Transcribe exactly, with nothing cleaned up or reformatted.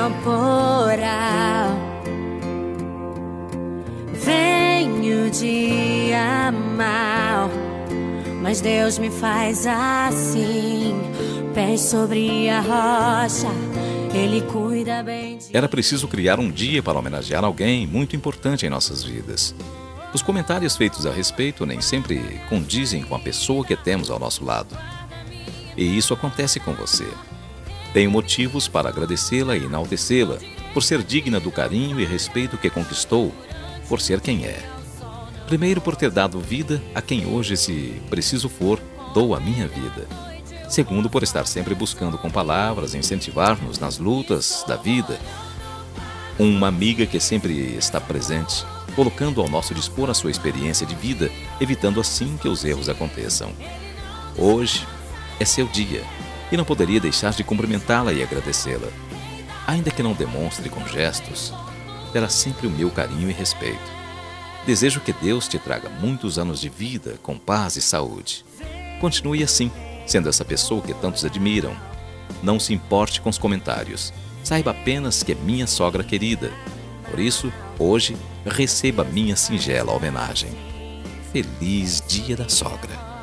temporal. Venho dia mal, mas Deus me faz assim. Pés sobre a rocha, Ele cuida bem de... Era preciso criar um dia para homenagear alguém muito importante em nossas vidas. Os comentários feitos a respeito nem sempre condizem com a pessoa que temos ao nosso lado. E isso acontece com você. Tenho motivos para agradecê-la e enaltecê-la, por ser digna do carinho e respeito que conquistou, por ser quem é. Primeiro, por ter dado vida a quem hoje, se preciso for, dou a minha vida. Segundo, por estar sempre buscando com palavras incentivar-nos nas lutas da vida. Uma amiga que sempre está presente, colocando ao nosso dispor a sua experiência de vida, evitando assim que os erros aconteçam. Hoje é seu dia e não poderia deixar de cumprimentá-la e agradecê-la. Ainda que não demonstre com gestos, terá sempre o meu carinho e respeito. Desejo que Deus te traga muitos anos de vida com paz e saúde. Continue assim, sendo essa pessoa que tantos admiram. Não se importe com os comentários. Saiba apenas que é minha sogra querida. Por isso, hoje, receba minha singela homenagem. Feliz Dia da Sogra!